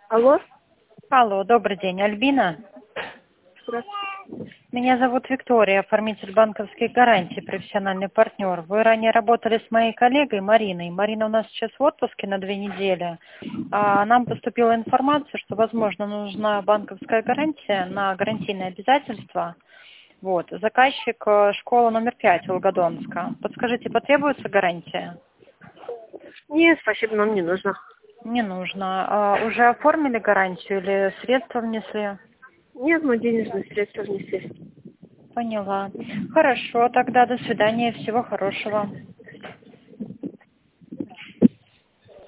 Алло? Алло, добрый день, Альбина. Здравствуйте. Меня зовут Виктория, оформитель банковских гарантий, профессиональный партнер. Вы ранее работали с моей коллегой Мариной. Марина у нас сейчас в отпуске на 2 недели. Нам поступила информация, что, возможно, нужна банковская гарантия на гарантийные обязательства. Вот. Заказчик школа номер 5 Волгодонска. Подскажите, потребуется гарантия? Нет, спасибо, нам не нужно. Не нужно. Уже оформили гарантию или средства внесли? Нет, мы денежные средства внесли. Поняла. Хорошо, тогда до свидания, всего хорошего.